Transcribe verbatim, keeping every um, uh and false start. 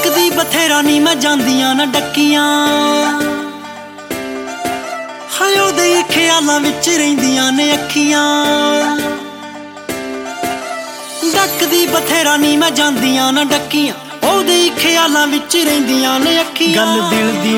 ਡੱਕਦੀ ਬਥੇਰਾ ਨੀ ਮੈਂ ਜਾਂਦੀਆਂ ਨਾ ਡੱਕੀਆਂ, ਹਾਏ ਉਹਦੇ ਖਿਆਲਾਂ ਵਿੱਚ ਰਹਿੰਦੀਆਂ ਨੇ ਅੱਖੀਆਂ। ਡੱਕਦੀ ਬਥੇਰਾ ਨੀ ਮੈਂ ਜਾਂਦੀਆਂ ਨਾ ਡੱਕੀਆਂ, ਉਹਦੇ ਖਿਆਲਾਂ ਵਿੱਚ ਰਹਿੰਦੀਆਂ ਨੇ ਅੱਖੀਆਂ। ਗੱਲ ਦਿਲ ਦੀ